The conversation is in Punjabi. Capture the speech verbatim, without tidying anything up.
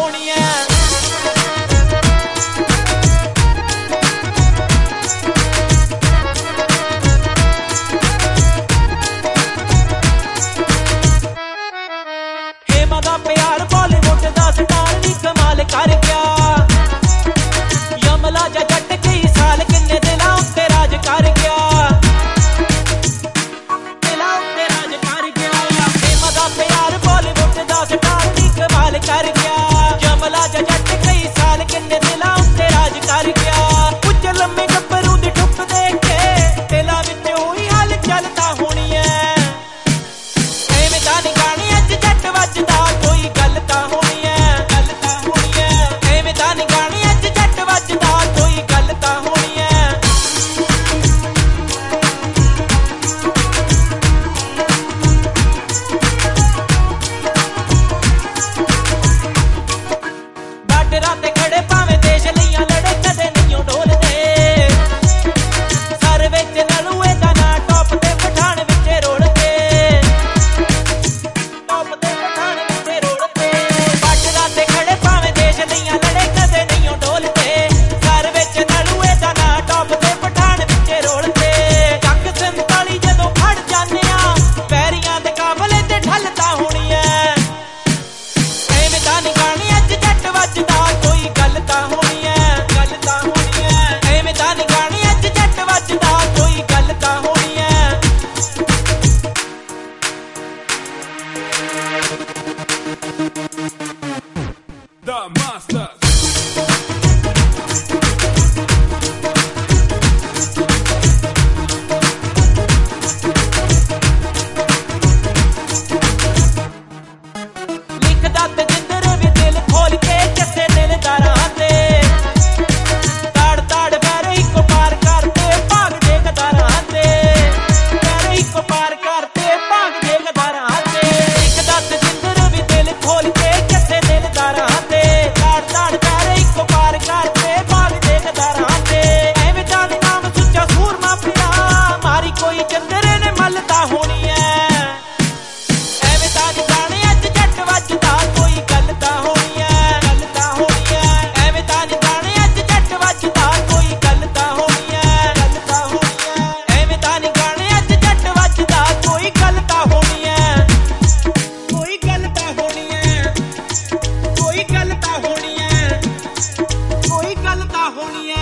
ਹੋਣੀ ਐ। ਹੇਮਾ ਦਾ ਪਿਆਰ ਬਾਲੀਵੁੱਡ ਦਾ ਸਟਾਰ ਨੀ ਕਮਾਲ ਕਰ ਗਿਆ। ਯਮਲਾ ਜਾ ਜੱਟ ਕਈ ਸਾਲ ਕਿੰਨੇ ਦਿਲਾਂ ਉੱਤੇ ਰਾਜ ਕਰ ਗਿਆ। ਦਿਲਾਂ ਉੱਤੇ ਰਾਜ ਕਰ ਗਿਆ। ਹੇਮਾ ਦਾ ਪਿਆਰ ਬਾਲੀਵੁੱਡ ਦਾ ਸਟਾਰ ਨੀ ਕਮਾਲ ਕਰ ਗਿਆ। ਯਮਲਾ ਜਾ ਜੱਟ ਕਈ ਸਾਲ ਕਿੰਨੇ ਦਿਲਾਂ ਉੱਤੇ ਰਾਜ ਕਰ ਗਿਆ। ਕੁਝ ਲੰਮੇ ਗੱਭਰੂ ਦੀ ਠੁੱਕ ਦੇਖ ਕੇ ਦਿਲਾਂ ਵਿੱਚ ਉਹੀ ਹਾਲ ਚੱਲਦਾ ਹੋਣੀ ਐ। ਐਵੇਂ ਤਾਂ ਨੀ ਗਾਣੇ ਅੱਜ ਜੱਟ ਵੱਜਦਾ ਕੋਈ ਗੱਲ ਤਾਂ ਹੋਣੀ ਐ। ਗੱਲ ਤਾਂ ਹੋਣੀ ਐ। ਐਵੇਂ ਤਾਂ ਨੀ ਗਾਣੇ ਅੱਜ ਜੱਟ ਵੱਜਦਾ ਕੋਈ ਗੱਲ ਤਾਂ ਹੋਣੀ ਐ। ਬਾਰਡਰਾਂ ਤੇ ਖੜੇ ਭਾਵੇਂ ਦੇਸ਼ ਲਈਆਂ ਲੜੇ ਕਦੇ ਨਹੀਂ ਡੋਲਦੇ। ਸਰ ਵਿੱਚ ਨਲੂਏ ਦਾ ਨਾਂ ਟੌਪ ਤੇ ਪਠਾਨ ਵਿੱਚ ਰੋਲਦੇ। ਟੌਪ ਤੇ ਪਠਾਨ ਵਿੱਚ ਰੋਲਦੇ। ਬਾਰਡਰਾਂ ਤੇ ਖੜੇ ਭਾਵੇਂ ਦੇਸ਼ ਲਈਆਂ ਲੜੇ ਕਦੇ ਨਹੀਂ ਡੋਲਦੇ। ਸਰ ਵਿੱਚ ਨਲੂਏ ਦਾ ਨਾਂ ਟੌਪ ਤੇ ਪਠਾਨ ਵਿੱਚ ਰੋਲਦੇ। ਜੰਗ ਸੰਤਾਲੀ ਜਦੋਂ ਖੜ ਜਾਂਦੇ ਆ ਪੈਰੀਆਂ ਦੇ ਕਾਬਲੇ ਤੇ ਢਲ ਤਾਂ ਹੋਣੀ ਐ। ਐਵੇਂ ਤਾਂ ਨੀ ਗਾਣੇ ਅੱਜ ਜੱਟ ਵੱਜਦਾ ਕੋਈ ਗੱਲ ਤਾਂ ਹੋਣੀ ਐ। ਗੱਲ ਤਾਂ ਹੋਣੀ ਐ। ਐਵੇਂ ਤਾਂ ਨੀ ਗਾਣੇ ਅੱਜ ਜੱਟ ਵੱਜਦਾ ਕੋਈ ਗੱਲ ਤਾਂ ਹੋਣੀ ਐ। The Masters. ਲਿਖਦਾ ਤੇ ਜਿੰਦਰ ਵੀ ਦਿਲ ਖੋਲ ਕੇ ਕਿਸੇ ਦਿਲਦਾਰਾਂ ਤੇ। ਤਾੜ ਤਾੜ ਪੈਰ ਇੱਕੋ ਪਾਰ ਕਰਤੇ ਭਾਗ ਦੇ ਗਦਾਰਾਂ ਤੇ। ਪੈਰ ਇੱਕੋ ਪਾਰ ਕਰਤੇ ਭਾਗ ਦੇ ਗਦਾਰਾਂ ਤੇ। ਲਿਖਦਾ ਤੇ ਜਿੰਦਰ ਵੀ ਦਿਲ ਖੋਲ ਕੇ ਕਿਸੇ ਦਿਲਦਾਰਾਂ ਤੇ। ਤਾੜ ਤਾੜ ਪੈਰ ਇੱਕੋ ਪਾਰ ਕਰਤੇ ਭਾਗ ਦੇ ਗਦਾਰਾਂ ਤੇ। ਐਵੇਂ ਤਾਂ ਨੀ ਨਾਮ ਸੁੱਚਾ ਸੂਰਮਾ ਪਿਆ ਮਾਰੀ ਕੋਈ ਚੰਦਰੇ ਨੇ ਮੱਲ ਤਾਂ ਹੋਣੀ ਐ। ਐਵੇਂ ਤਾਂ ਨੀ ਗਾਣੇ ਅੱਜ ਜੱਟ ਵੱਜਦਾ ਕੋਈ ਗੱਲ ਤਾਂ ਹੋਣੀ ਐ। ਗੱਲ ਤਾਂ ਹੋਣੀ ਐ। ਐਵੇਂ ਤਾਂ ਨੀ ਗਾਣੇ ਅੱਜ ਜੱਟ ਵੱਜਦਾ ਕੋਈ ਗੱਲ ਤਾਂ ਹੋਣੀ ਐ। ਗੱਲ ਤਾਂ ਹੋਣੀ ਐ। ਐਵੇਂ ਤਾਂ ਨੀ ਗਾਣੇ ਅੱਜ ਜੱਟ ਵੱਜਦਾ ਕੋਈ ਗੱਲ ਤਾਂ ਹੋਣੀ ਐ। ਕੋਈ ਗੱਲ ਤਾਂ ਹੋਣੀ ਐ। ਕੋਈ ਗੱਲ ਤਾਂ ਹੋਣੀ ਐ। ਕੋਈ ਗੱਲ ਤਾਂ ਹੋਣੀ ਐ।